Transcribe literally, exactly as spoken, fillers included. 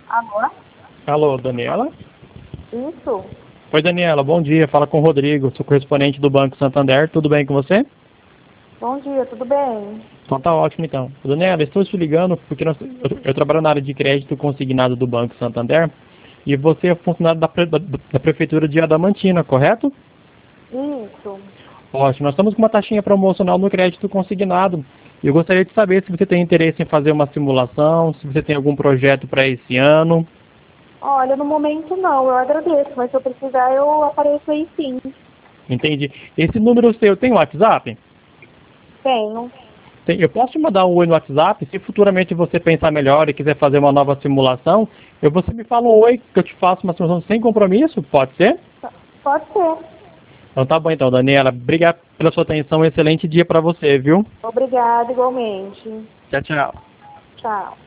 Alô? Alô, Daniela? Isso? Oi, Daniela, bom dia. Fala com o Rodrigo, sou correspondente do Banco Santander. Tudo bem com você? Bom dia, tudo bem? Então tá ótimo, então. Daniela, estou te ligando porque nós- eu, eu trabalho na área de crédito consignado do Banco Santander e você é funcionário da, pre- da- da Prefeitura de Adamantina, correto? Isso. Ótimo. Nós estamos com uma taxinha promocional no crédito consignado. E eu gostaria de saber se você tem interesse em fazer uma simulação, se você tem algum projeto para esse ano. Olha, no momento não, eu agradeço, mas se eu precisar eu apareço aí sim. Entende? Esse número seu tem WhatsApp? Tenho. Tem- Eu posso te mandar um oi no WhatsApp, se futuramente você pensar melhor e quiser fazer uma nova simulação, eu, você me fala um oi que eu te faço uma simulação sem compromisso, pode ser? Pode ser. Então tá bom então, Daniela. Obrigado pela sua atenção, um excelente dia para você, viu? Obrigada, igualmente. Tchau, tchau. Tchau.